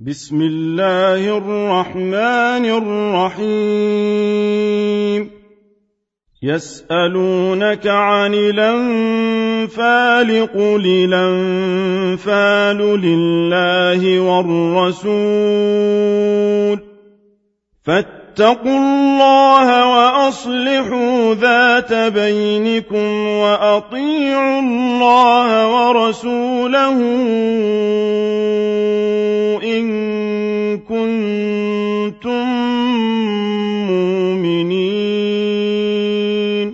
بسم الله الرحمن الرحيم يسألونك عن الأنفال قل الأنفال لله والرسول فاتقوا الله وأصلحوا ذات بينكم وأطيعوا الله ورسوله إن كنتم مؤمنين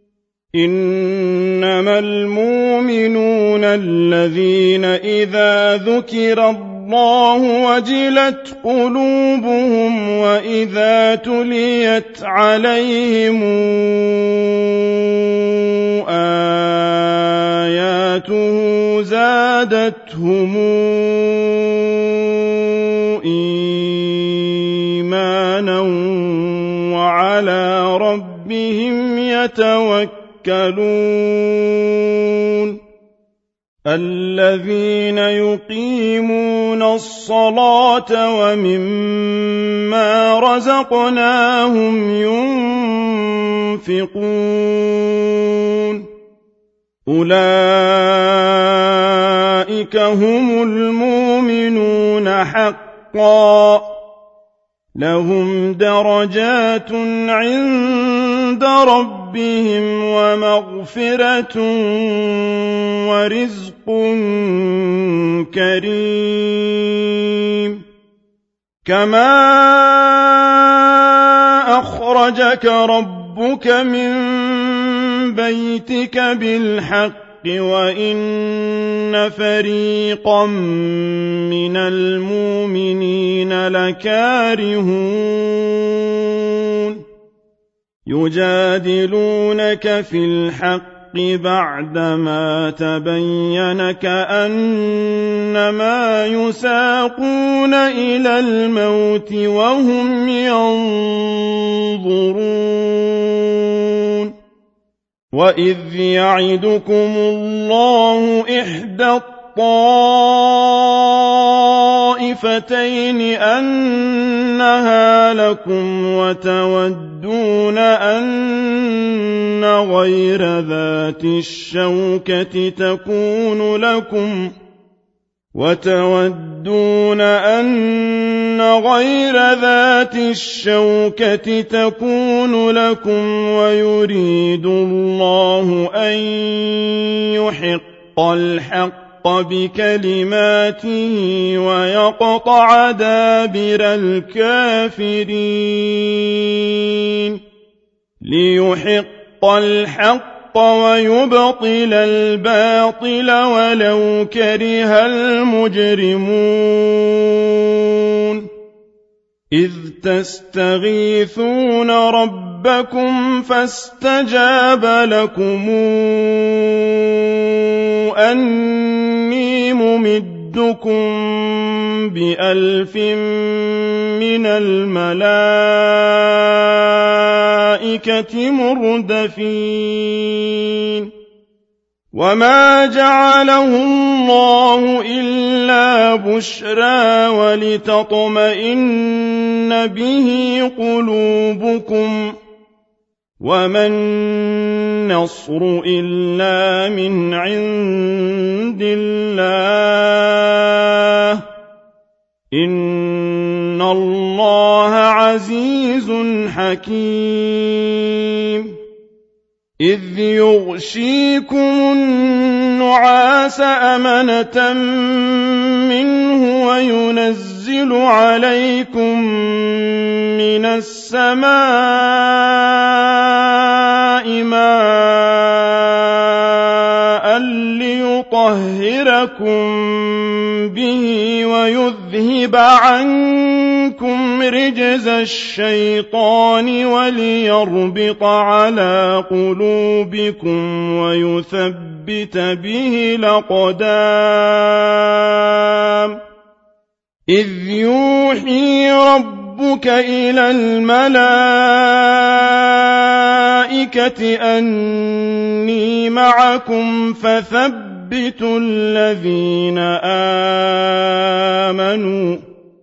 إنما المؤمنون الذين إذا ذكر الله وجلت قلوبهم وإذا تليت عليهم آياته زادتهم إيمانا وعلى ربهم يتوكلون الذين يقيمون الصلاة ومما رزقناهم ينفقون أولئك هم المؤمنون حقا لهم درجات عند ربهم ومغفرة ورزق كريم كما أخرجك ربك من بيتك بالحق وإن فريقا من المؤمنين لكارهون يجادلونك في الحق بعدما تبين كأنما يساقون إلى الموت وهم ينظرون وإذ يعدكم الله إحدى الطائفتين أنها لكم وتودون أن غير ذات الشوكة تكون لكم ويريد الله أن يحق الحق بكلماته ويقطع دابر الكافرين ليحق الحق ويبطل الباطل ولو كره المجرمون إذ تستغيثون ربكم فاستجاب لكم أني ممدكم ب1000 من الملائكة مردفين وما جعله الله إلا بشرى ولتطمئن به قلوبكم وما النصر إلا من عند الله إن الله عزيز حكيم إذ يغشيكم النعاس أمنة منه وينزل عليكم من السماء ماء ليطهركم به ويذهب عنكم رجز الشيطان وليربط على قلوبكم ويثبت به الأقدام إذ يوحي ربك إلى الملائكة أني معكم فثبتوا الذين آمنوا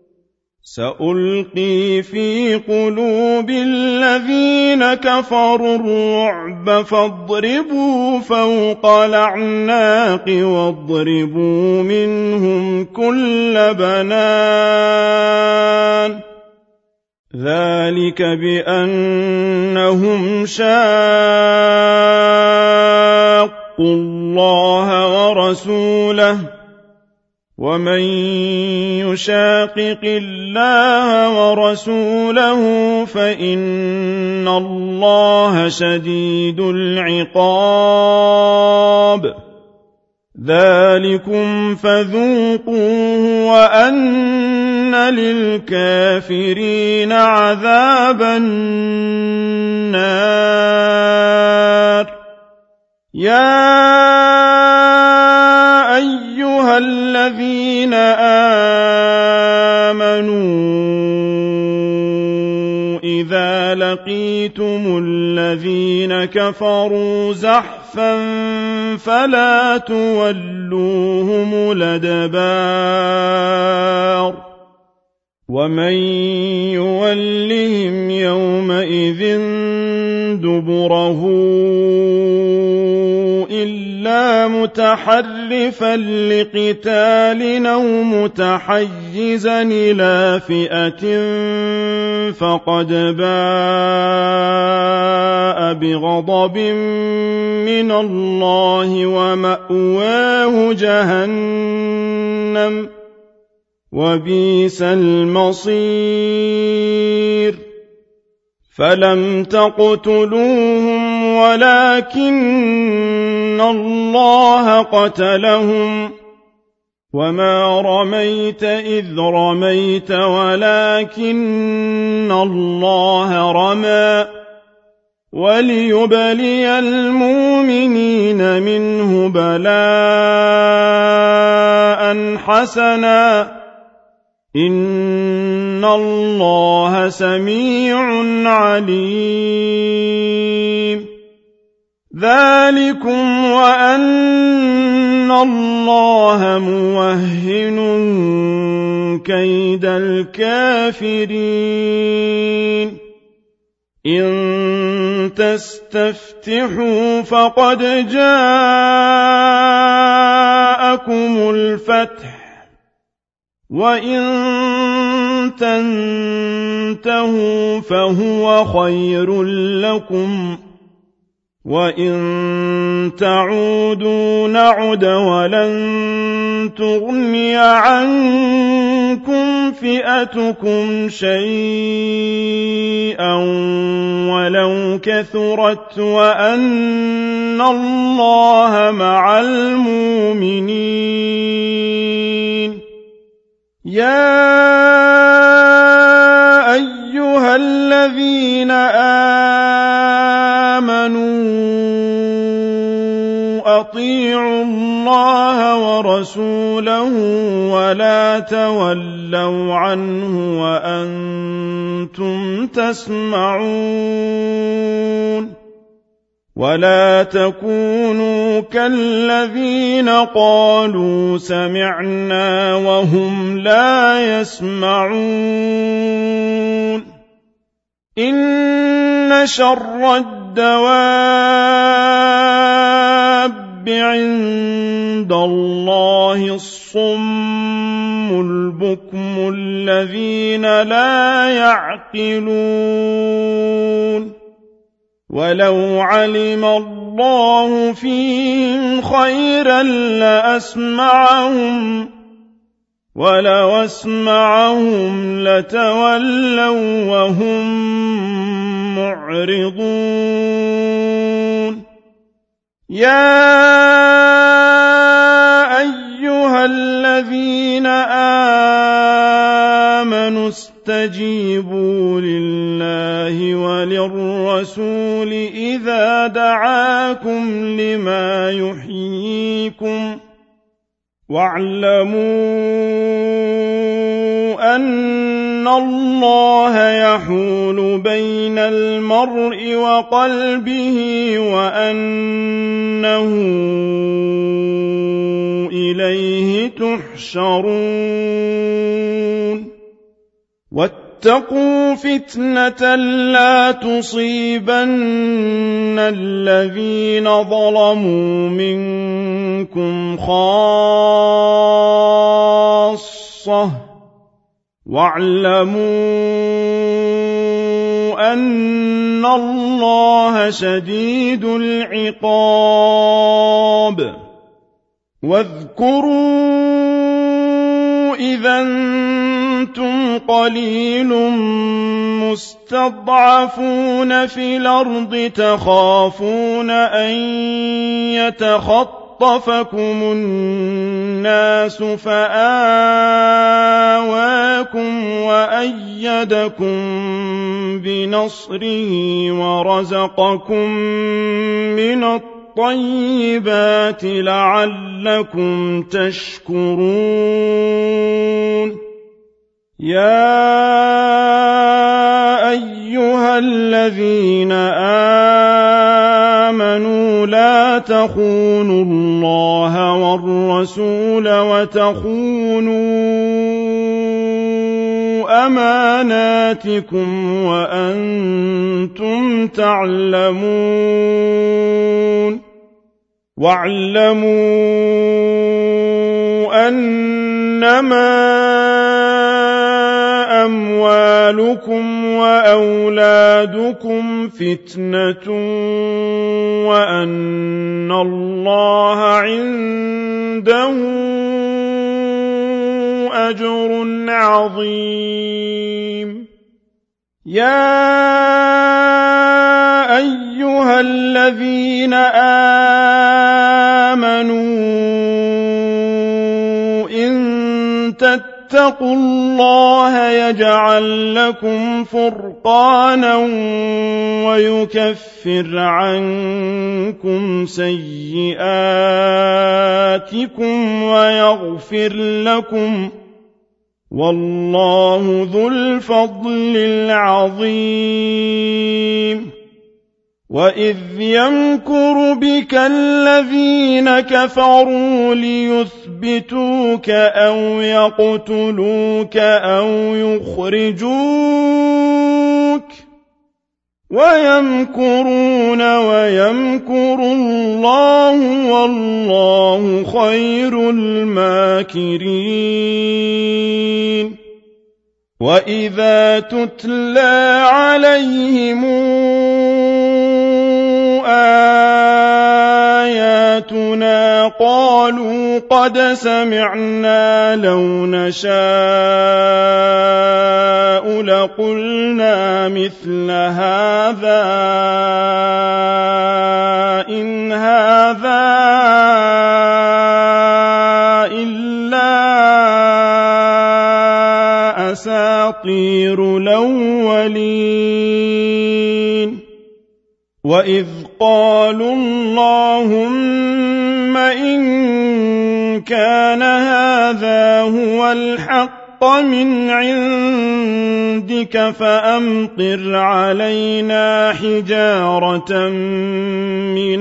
سألقي في قلوب الذين كفروا الرعب فاضربوا فوق الأعناق واضربوا منهم كل بنان ذلك بأنهم شاقوا الله ورسوله ومن يشاقق الله ورسوله فإن الله شديد العقاب ذلكم فذوقوه وأن للكافرين عذاب النار يا أيها الذين آمنوا إذا لقيتم الذين كفروا زحفا فلا تولوهم الأدبار ومن يولهم يومئذ دبره إلا متحرفا لقتال أو متحيزا إلى فئة فقد باء بغضب من الله ومأواه جهنم وبئس المصير فلم تقتلوهم ولكن الله قتلهم وما رميت إذ رميت ولكن الله رمى وليبلي المؤمنين منه بلاء حسنا إن الله سميع عليم ذلكم وأن الله موهن كيد الكافرين إن تستفتحوا فقد جاءكم الفتح وإن تنتهوا فهو خير لكم وإن تعودوا نعد ولن تغني عنكم فئتكم شيئا ولو كثرت وأن الله مع المؤمنين يا أيها الذين آمنوا أطيعوا الله ورسوله ولا تولوا عنه وأنتم تسمعون ولا تكونوا كالذين قالوا سمعنا وهم لا يسمعون إن شر الدواب عند الله الصم البكم الذين لا يعقلون ولو علم الله فيهم خيرا لأسمعهم ولو أسمعهم لتولوا وهم معرضون يا أيها الذين آمنوا استجيبوا لله وللرسول إذا دعاكم لما يحييكم واعلموا أن الله يحول بين المرء وقلبه وأنه إليه تحشرون واتقوا فتنة لا تصيبن الذين ظلموا منكم خاصة واعلموا أن الله شديد العقاب واذكروا إذا أنتم قليل مستضعفون في الأرض تخافون أن يتخطفكم الناس فآواكم وأيدكم بنصره ورزقكم من الطيبات لعلكم تشكرون يا أيها الذين آمنوا لا تخونوا الله والرسول وتخونوا أماناتكم وأنتم تعلمون واعلموا أنما أموالكم وأولادكم فتنة وأن الله عنده أجر عظيم يا أيها الذين آمنوا إن اتقوا الله يجعل لكم فرقانا ويكفر عنكم سيئاتكم ويغفر لكم والله ذو الفضل العظيم وإذ يمكر بك الذين كفروا ليثبتوك أو يقتلوك أو يخرجوك ويمكرون ويمكر الله والله خير الماكرين وإذا تتلى عليهم آياتنا قالوا قد سمعنا لو نشاء لقلنا مثل هذا إن هذا إلا أساطير الأولين وإذ قالوا اللهم إن كان هذا هو الحق من عندك فأمطر علينا حجارة من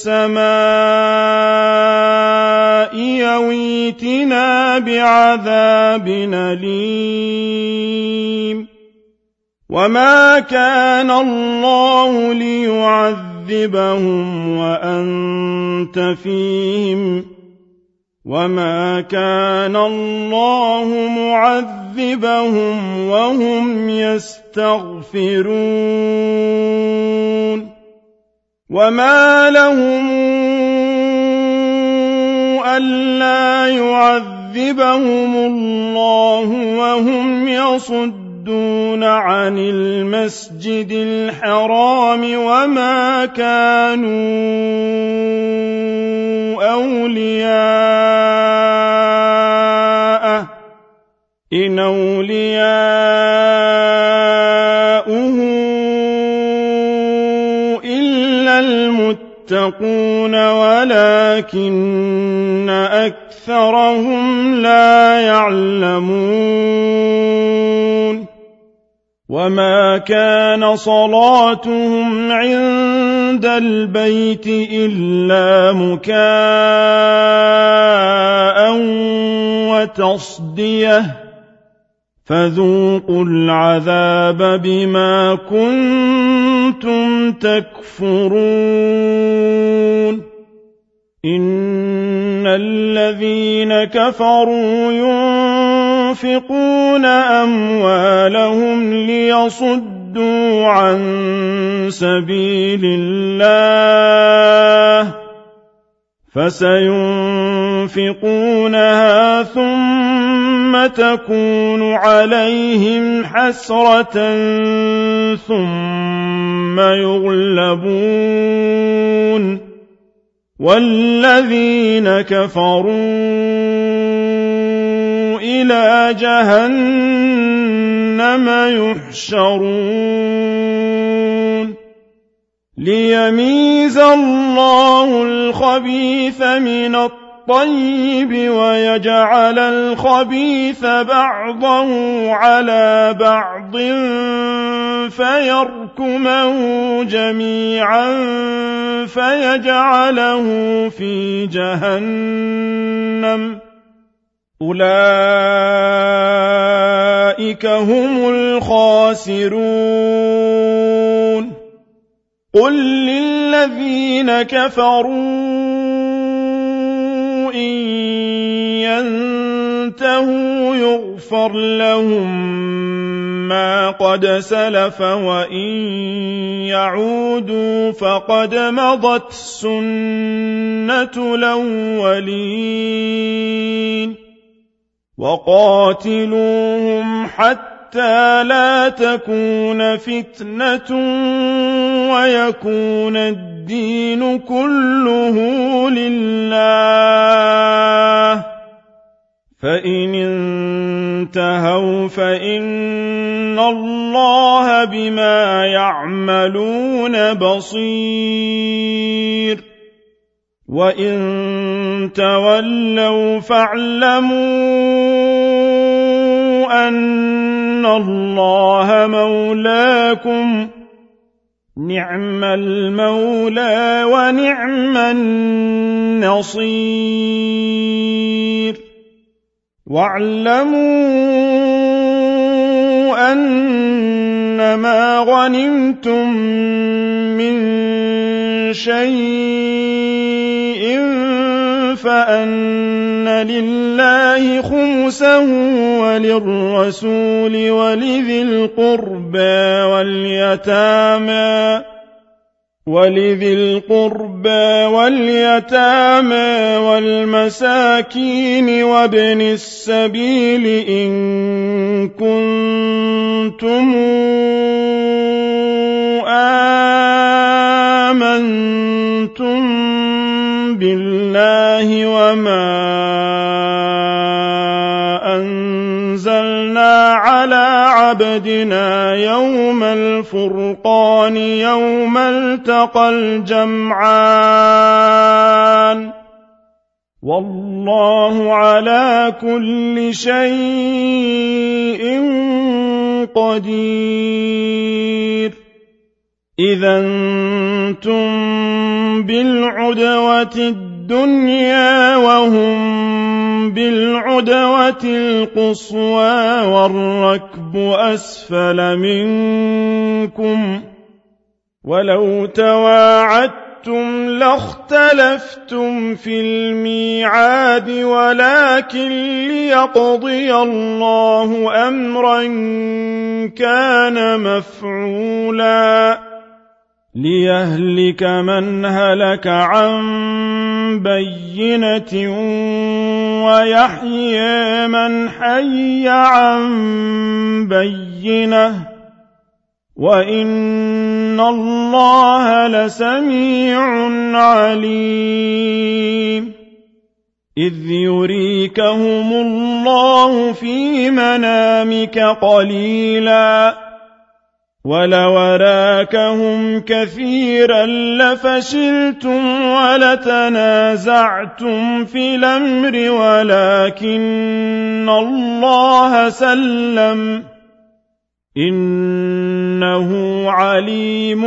السماء يويتنا بعذاب أليم وما كان الله ليعذبهم وأنت فيهم وما كان الله معذبهم وهم يستغفرون وما لهم ألا يعذبهم الله وهم يصدون عن المسجد الحرام وما كانوا أولياءه إن أولياؤه إلا المتقون ولكن أكثرهم لا يعلمون وما كان صلاتهم عند البيت إلا مكاء وتصديه فذوقوا العذاب بما كنتم تكفرون إن الذين كفروا ينفقون أموالهم ليصدوا عن سبيل الله فسينفقونها ثم تكون عليهم حسرة ثم يغلبون والذين كفروا إلى جهنم يحشرون ليميز الله الخبيث من الطيب ويجعل الخبيث بعضه على بعض فيركمه جميعا فيجعله في جهنم أولئك هم الخاسرون قل للذين كفروا إن ينتهوا يغفر لهم ما قد سلف وإن يعودوا فقد مضت سنة الأولين وقاتلوهم حتى لا تكون فتنة ويكون الدين كله لله فإن انتهوا فإن الله بما يعملون بصير وإن تولوا فاعلموا أن الله مولاكم نعم المولى ونعم النصير واعلموا أنما غنمتم من شيء فأن لله خمسه وللرسول ولذي القربى واليتامى والمساكين وابن السبيل إن كنتم آمنتم بالله وما أنزلنا على عبدنا يوم الفرقان يوم التقى الجمعان والله على كل شيء قدير إذا أنتم بالعدوة الدنيا وهم بالعدوة القصوى والركب أسفل منكم ولو تواعدتم لاختلفتم في الميعاد ولكن ليقضي الله أمرا كان مفعولا ليهلك من هلك عن بينة ويحيي من حي عن بينة وإن الله لسميع عليم إذ يريكهم الله في منامك قليلا ولو أراكهم كثيرا لفشلتم ولتنازعتم في الأمر ولكن الله سلم إنه عليم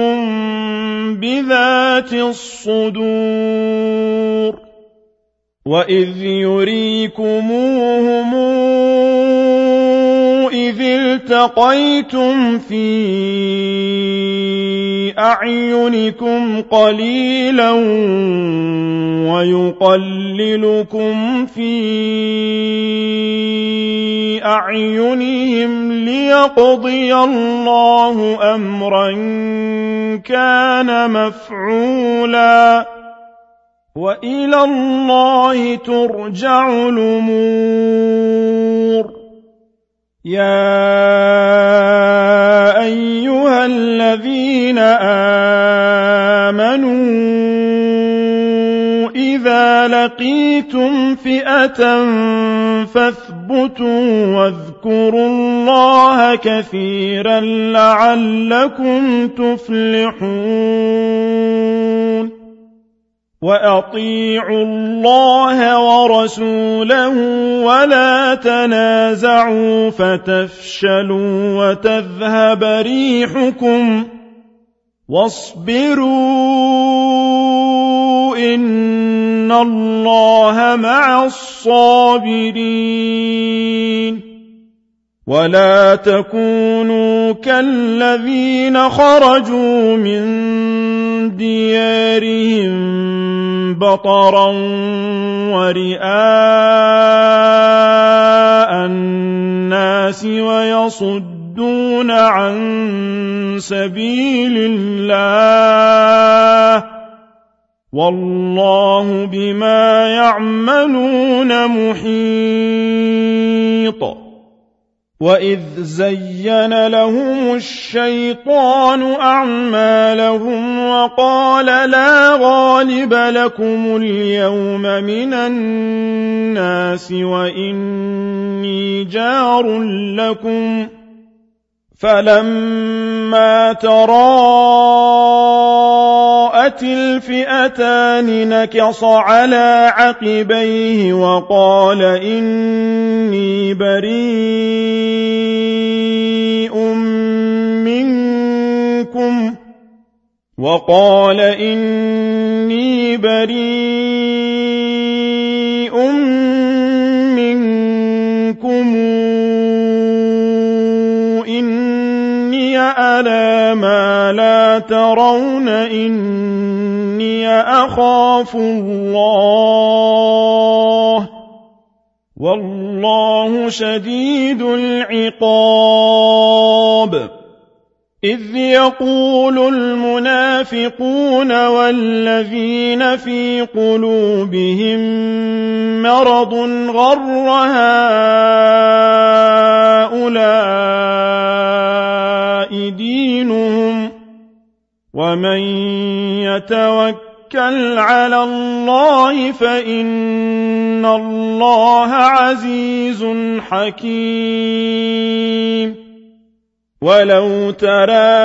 بذات الصدور وإذ يريكموهم إذ التقيتم في أعينكم قليلا ويقللكم في أعينهم ليقضي الله أمرا كان مفعولا وإلى الله ترجع الأمور. يا أيها الذين آمنوا إذا لقيتم فئة فاثبتوا واذكروا الله كثيرا لعلكم تفلحون. وأطيعوا الله ورسوله ولا تنازعوا فتفشلوا وتذهب ريحكم واصبروا إن الله مع الصابرين. ولا تكونوا كالذين خرجوا من ديارهم بطرا ورئاء الناس ويصدون عن سبيل الله والله بما يعملون محيط. وإذ زين لهم الشيطان أعمالهم وقال لا غالب لكم اليوم من الناس وإني جار لكم فلما تراءت الفئتان نكص على عقبيه وقال إني بريء منكم إني أرى ما لا ترون إني أخاف الله والله شديد العقاب. إذ يقول المنافقون والذين في قلوبهم مرض غر هؤلاء دينهم ومن يتوكل على الله فإن الله عزيز حكيم. ولو ترى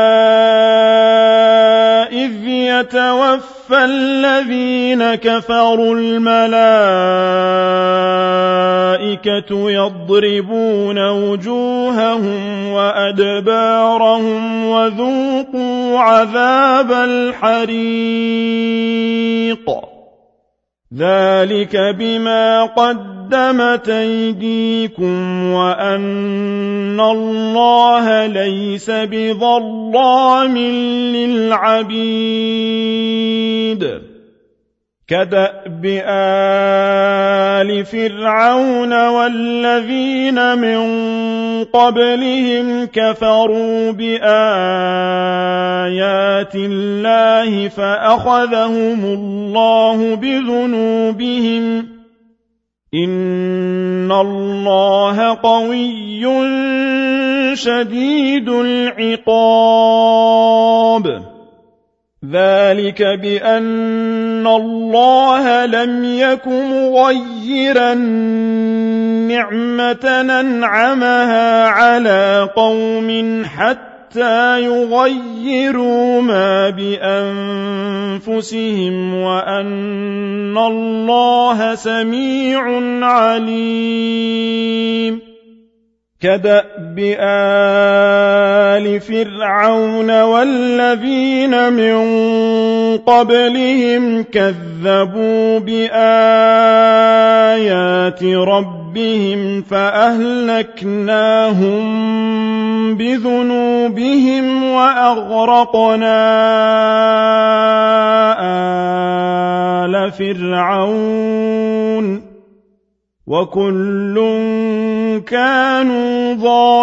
إذ يتوفى الذين كفروا الملائكة يضربون وجوههم وأدبارهم وذوقوا عذاب الحريق ذلك بما قدمت أيديكم وأن الله ليس بظلام للعبيد. كدأب آل فرعون والذين من قبلهم كفروا بآيات الله فأخذهم الله بذنوبهم إن الله قوي شديد العقاب. ذلك بأن الله لم يك مغيرا نعمة أنعمها على قوم حتى يغيروا ما بأنفسهم وأن الله سميع عليم. كدأب آل فرعون والذين من قبلهم كذبوا بآيات ربهم ربهم فأهلكناهم بذنوبهم وأغرقنا آل فرعون وكل كانوا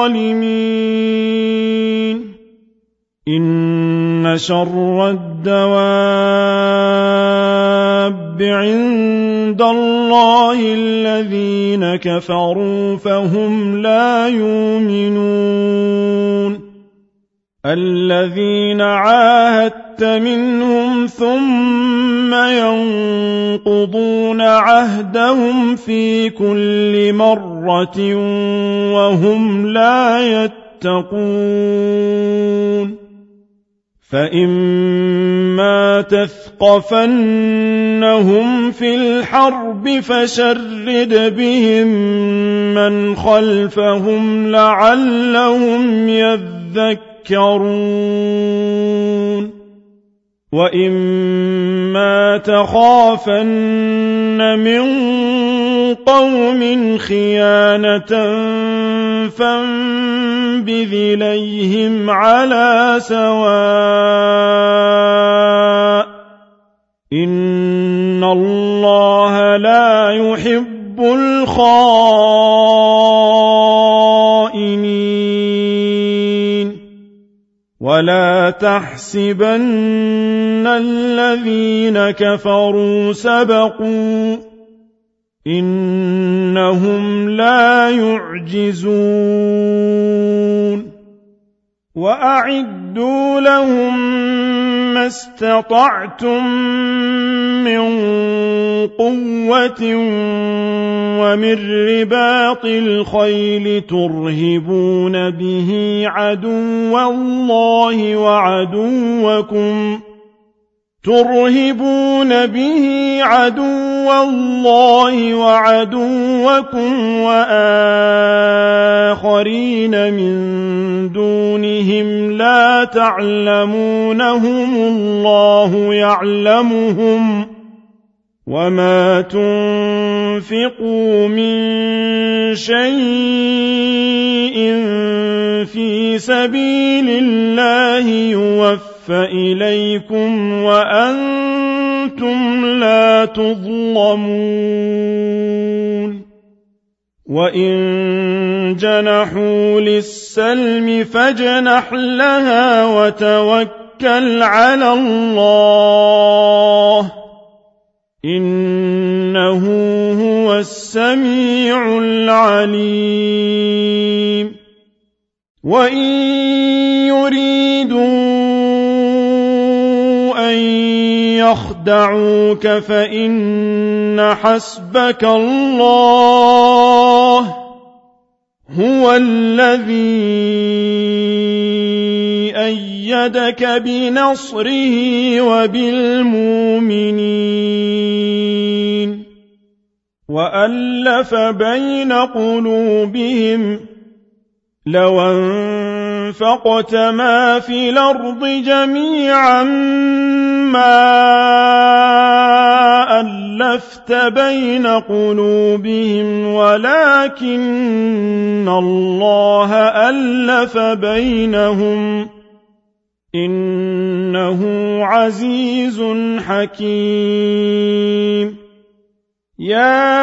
ظالمين إن شر الدواب عند الله الذين كفروا فهم لا يؤمنون الذين عاهدت منهم ثم ينقضون عهدهم في كل مرة وهم لا يتقون فإما تثقفنهم في الحرب فشرد بهم من خلفهم لعلهم يذكرون وإما تخافن من قوم خيانة فانبذ إليهم على سواء إن الله لا يحب الخائنين ولا تحسبن الذين كفروا سبقوا إنهم لا يعجزون وأعدوا لهم ما استطعتم من قوة ومن رباط الخيل ترهبون به عدو الله وعدوكم وآخرين من دونهم لا تعلمونهم الله يعلمهم وما تنفقوا من شيء في سبيل الله يوفى إليكم وأنتم لا تظلمون وإن جنحوا للسلم فاجنح لها وتوكل على الله إنه هو السميع العليم وإن يريدوا أن يخدعوك فإن حسبك الله هو الذي أيدك بنصره وبالمؤمنين وألف بين قلوبهم لو أنفقت ما في الأرض جميعا ما ألفت بين قلوبهم ولكن الله ألف بينهم إنه عزيز حكيم يا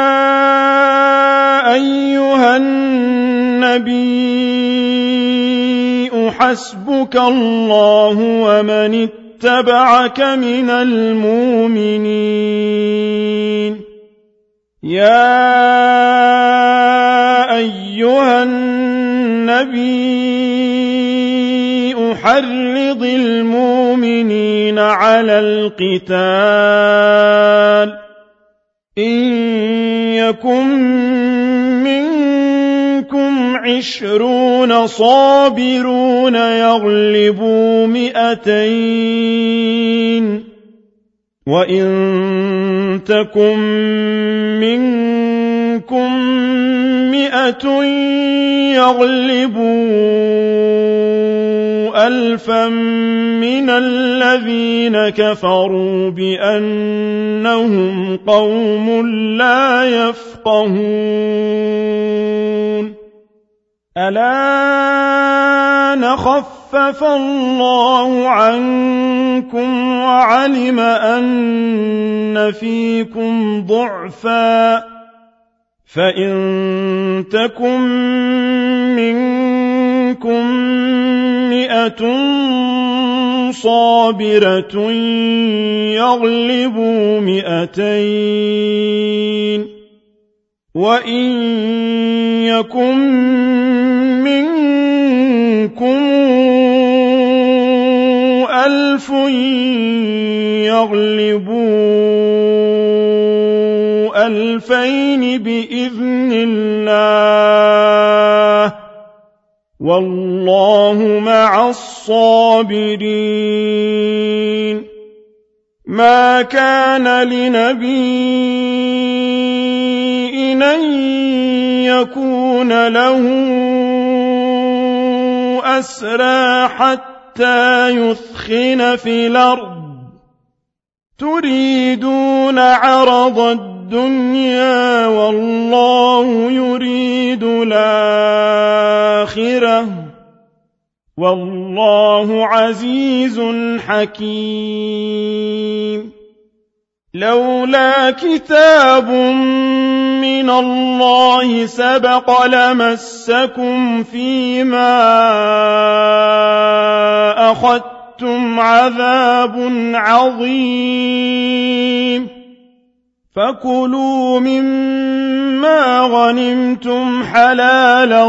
أيها النبي حسبك الله ومن اتبعك من المؤمنين يا أيها النبي حرض المؤمنين على القتال إن يكن منكم 20 صابرون يغلبوا 200 وإن تكن منكم منكم 100 يغلبوا 1000 من الذين كفروا بأنهم قوم لا يفقهون الآن خفف الله عنكم وعلم أن فيكم ضعفا فإن تكن منكم 100 صابرة يغلبوا 200 وإن يكن منكم 1000 يغلبوا 2000 بإذن الله والله مع الصابرين ما كان لنبي أن يكون له أسرى حتى يثخن في الأرض تريدون عرض الدنيا والله يريد الآخرة والله عزيز حكيم لولا كتاب من الله سبق لمسكم فيما أخذتم عذاب عظيم فكلوا مما غنمتم حلالا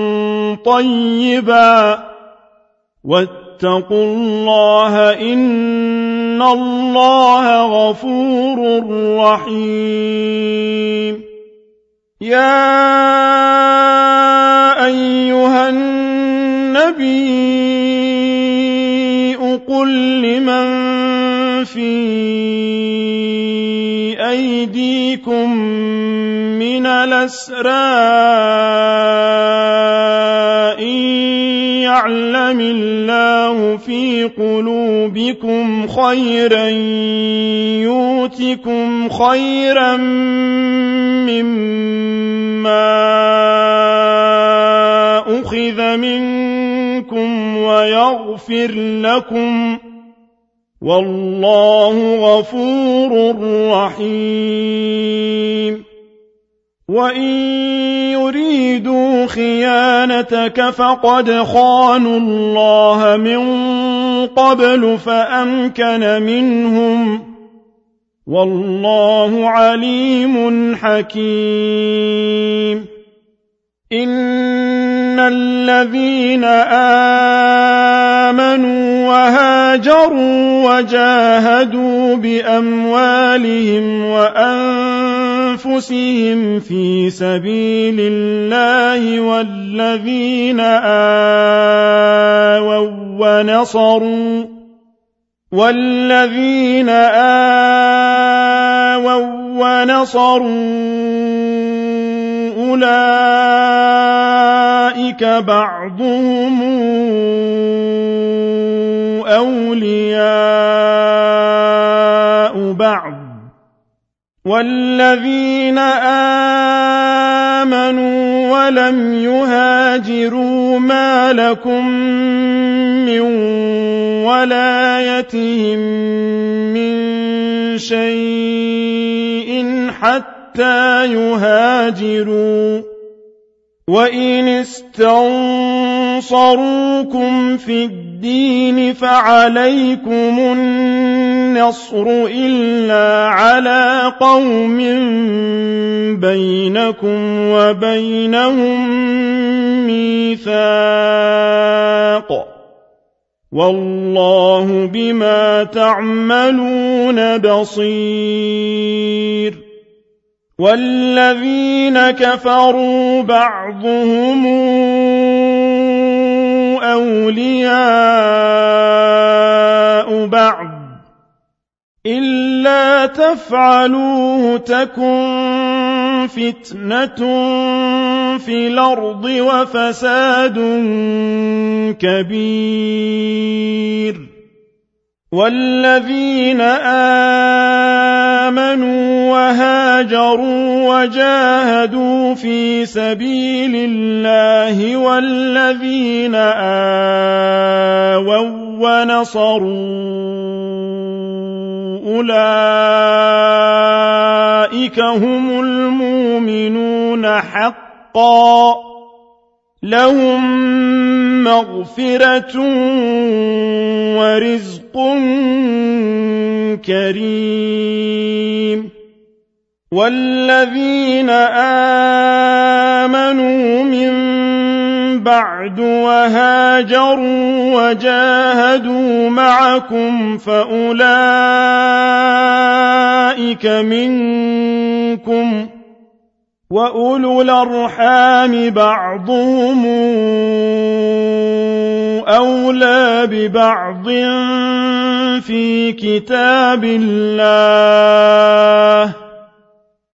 طيبا واتقوا الله إن الله غفور رحيم يا أيها النبي قل لمن في أيديكم من الأسرى يعلم الله في قلوبكم خيرا يؤتكم خيرا مما أخذ منكم ويغفر لكم والله غفور رحيم وإن يريدوا خيانتك فقد خانوا الله من قبل فأمكن منهم والله عليم حكيم إن الذين آمنوا وهاجروا وجاهدوا بأموالهم وأنفسهم في سبيل الله والذين آووا ونصروا أولئك بعضهم أولياء بعض والذين آمنوا ولم يهاجروا ما لكم من ولايتهم من شيء حتى يهاجروا وإن استنصروكم في الدين فعليكم النصر إلا على قوم بينكم وبينهم ميثاق والله بما تعملون بصير والذين كفروا بعضهم أولياء بعض إلا تفعلوه تكن فتنة في الأرض وفساد كبير والذين آمنوا وهاجروا وجاهدوا في سبيل الله والذين آووا ونصروا أولئك هم المؤمنون حقا لهم مغفرة ورزق كريم والذين آمنوا من بعد وهاجروا وجاهدوا معكم فأولئك منكم وأولو الأرحام بعضهم أولى ببعض في كتاب الله